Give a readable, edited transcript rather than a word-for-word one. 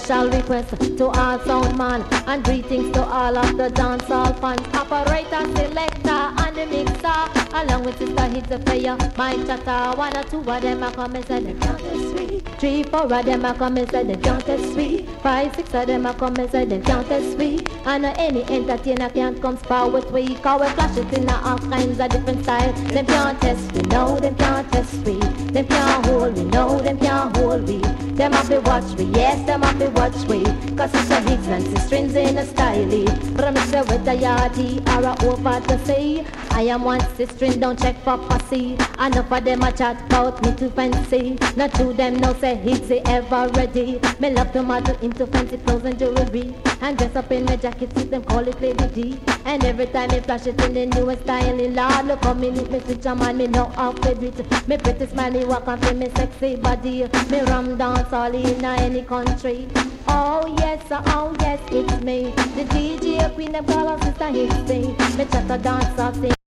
special request to all sound man, and greetings to all of the dancehall fans. Operator, selector, and the mixer, along with Sister Hit the player, my chatter. 1 or 2 of them are come and say the count is sweet. 3, 4 of them are come and say the count is sweet. 5, 6 of them are come and say the count is sweet. And any entertainer can't come spar with we, cause we flash it in all kinds of different styles. Them can't test we, no, them can't test we. Them can't hold we, no, them can't hold we. Them have to watch we, yes, them have to watch we. Cause it's a hits and it's strings in a style. But I'm sure with a yardie or over the sea. I am one sister, don't check for pussy. Enough of them a chat about me too fancy. Not to them no say hits they ever ready. Me love to model into fancy clothes and jewelry, and dress up in my jacket, see them call it Lady D. And every time me flash it in the newest style, Lord, look how me need me switch a man, me know how to do it. Me pretty smiley walk and feel me sexy body. Me ram dance all in any country. Oh yes, it's me, the DJ queen of call her Sister Hitsy. Me chat a dance off.